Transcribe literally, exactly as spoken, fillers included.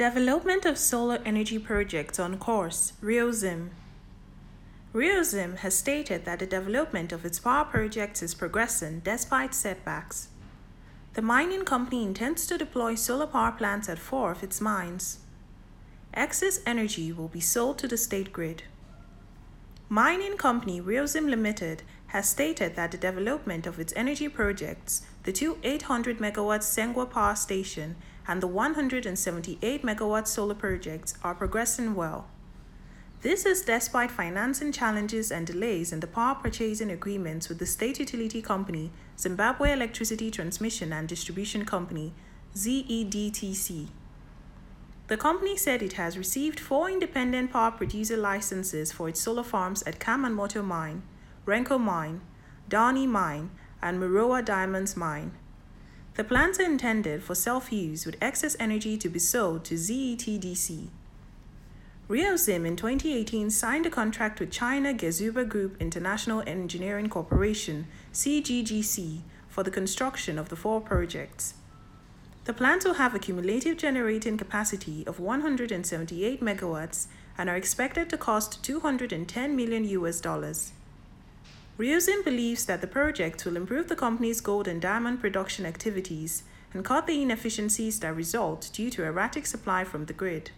Development of solar energy projects on course, RIOZIM. RIOZIM has stated that the development of its power projects is progressing despite setbacks. The mining company intends to deploy solar power plants at four of its mines. Excess energy will be sold to the state grid. Mining company RIOZIM Limited has stated that the development of its energy projects, the two eight hundred megawatt Sengwa power station and the one hundred seventy-eight megawatt solar projects, are progressing well. This is despite financing challenges and delays in the power purchasing agreements with the state utility company, Zimbabwe Electricity Transmission and Distribution Company, Z E D T C. The company said it has received four independent power producer licenses for its solar farms at Kamanmoto Mine, Renko Mine, Dani Mine, and Murowa Diamonds Mine. The plants are intended for self-use with excess energy to be sold to Z E T D C. RIOZIM in twenty eighteen signed a contract with China Gezuba Group International Engineering Corporation, C G G C, for the construction of the four projects. The plants will have a cumulative generating capacity of one hundred seventy-eight megawatts and are expected to cost two hundred ten million U S dollars. RIOZIM believes that the project will improve the company's gold and diamond production activities and cut the inefficiencies that result due to erratic supply from the grid.